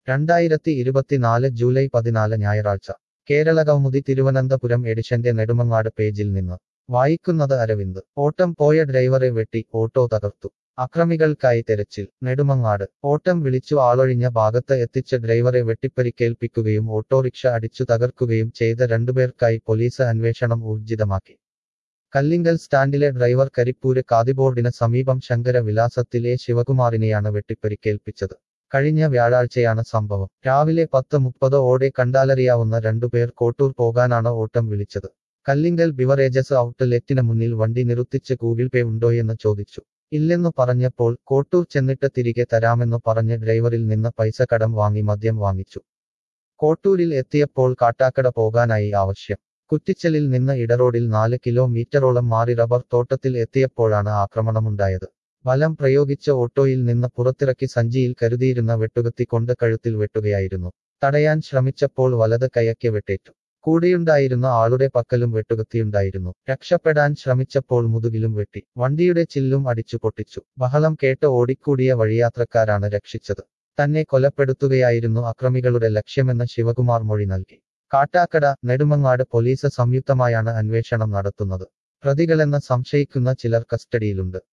2024 July 14 ഞായറാഴ്ച കേരള കൗമുദി തിരുവനന്തപുരം എഡിഷന്റെ നെടുമങ്ങാട് പേജിൽ നിന്ന് വായിക്കുന്നത് അരവിന്ദ് ഓട്ടം പോയ ഡ്രൈവറെ വെട്ടി ഓട്ടോ തകർത്തു അക്രമികൾക്കായി തെരച്ചിൽ നെടുമങ്ങാട് ഓട്ടം വിളിച്ചു ആളൊഴിഞ്ഞ ഭാഗത്ത് എത്തിച്ച ഡ്രൈവറെ വെട്ടിപ്പരിക്കേൽപ്പിക്കുകയും ഓട്ടോറിക്ഷ അടിച്ചു തകർക്കുകയും ചെയ്ത രണ്ടുപേർക്കായി പോലീസ് അന്വേഷണം ഊർജിതമാക്കി കല്ലിങ്കൽ സ്റ്റാൻഡിലെ ഡ്രൈവർ കരിപ്പൂര് കാതിബോർഡിന് സമീപം ശങ്കര വിലാസത്തിൽ എ ശിവകുമാറിനെയാണ് വെട്ടിപ്പരിക്കേൽപ്പിച്ചത് കഴിഞ്ഞ വ്യാഴാഴ്ചയാണ് സംഭവം രാവിലെ 10:30 ഓടെ കണ്ടാലറിയാവുന്ന രണ്ടുപേർ കോട്ടൂർ പോകാനാണ് ഓട്ടം വിളിച്ചത് കല്ലിങ്കൽ ബിവറേജസ് ഔട്ട്ലെറ്റിന് മുന്നിൽ വണ്ടി നിർത്തിച്ച് ഗൂഗിൾ പേ ഉണ്ടോയെന്ന് ചോദിച്ചു ഇല്ലെന്നു പറഞ്ഞപ്പോൾ കോട്ടൂർ ചെന്നിട്ട് തിരികെ തരാമെന്നു പറഞ്ഞ് ഡ്രൈവറിൽ നിന്ന് പൈസ കടം വാങ്ങി മദ്യം വാങ്ങിച്ചു കോട്ടൂരിൽ എത്തിയപ്പോൾ കാട്ടാക്കട പോകാനായി ആവശ്യം കുറ്റിച്ചലിൽ നിന്ന് ഇടറോഡിൽ 4 കിലോമീറ്ററോളം മാറി റബ്ബർ തോട്ടത്തിൽ എത്തിയപ്പോഴാണ് ആക്രമണമുണ്ടായത് ബലം പ്രയോഗിച്ച ഓട്ടോയിൽ നിന്ന് പുറത്തിറക്കി സഞ്ചിയിൽ കരുതിയിരുന്ന വെട്ടുകത്തി കൊണ്ട് കഴുത്തിൽ വെട്ടുകയായിരുന്നു തടയാൻ ശ്രമിച്ചപ്പോൾ വലത് കൈയ്ക്ക് വെട്ടേറ്റു കൂടെയുണ്ടായിരുന്ന ആളുടെ പക്കലും വെട്ടുകത്തിയുണ്ടായിരുന്നു രക്ഷപ്പെടാൻ ശ്രമിച്ചപ്പോൾ മുതുകിലും വെട്ടി വണ്ടിയുടെ ചില്ലും അടിച്ചു പൊട്ടിച്ചു ബഹളം കേട്ട് ഓടിക്കൂടിയ വഴിയാത്രക്കാരാണ് രക്ഷിച്ചത് തന്നെ കൊലപ്പെടുത്തുകയായിരുന്നു അക്രമികളുടെ ലക്ഷ്യമെന്ന് ശിവകുമാർ മൊഴി നൽകി കാട്ടാക്കട നെടുമങ്ങാട് പോലീസ് സംയുക്തമായാണ് അന്വേഷണം നടത്തുന്നത് പ്രതികളെന്ന് സംശയിക്കുന്ന ചിലർ കസ്റ്റഡിയിലുണ്ട്